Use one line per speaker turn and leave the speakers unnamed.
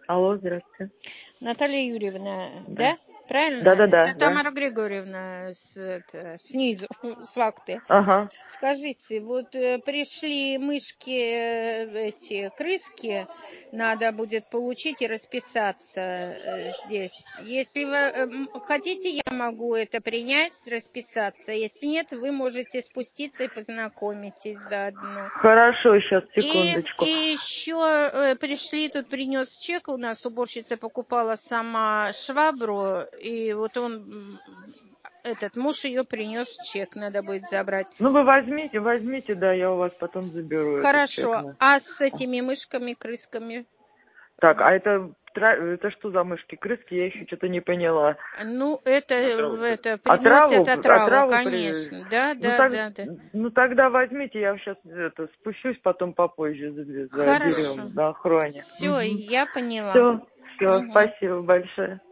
Алло, здравствуйте.
Наталья Юрьевна,
Да.
да? Правильно?
Да.
Это Тамара Григорьевна снизу, с вахты.
Ага.
Скажите, вот пришли мышки, эти крыски, надо будет получить и расписаться здесь. Если вы хотите, я могу это принять, расписаться. Если нет, вы можете спуститься и познакомитесь заодно.
Хорошо, сейчас,
И
секундочку.
еще пришли, тут принес чек, у нас уборщица покупала сама швабру, и вот он, этот муж ее принес чек, надо будет забрать.
Ну, вы возьмите, да, я у вас потом заберу этот чек.
Хорошо,
Да.
а с этими мышками, крысками?
Так, а это что за мышки? Крыски? Я еще что-то не поняла.
Ну, это приносят отраву, конечно. Да.
Ну, тогда возьмите, я сейчас спущусь, потом попозже заберем
Хорошо.
на охране.
Все, я поняла.
Все, спасибо большое.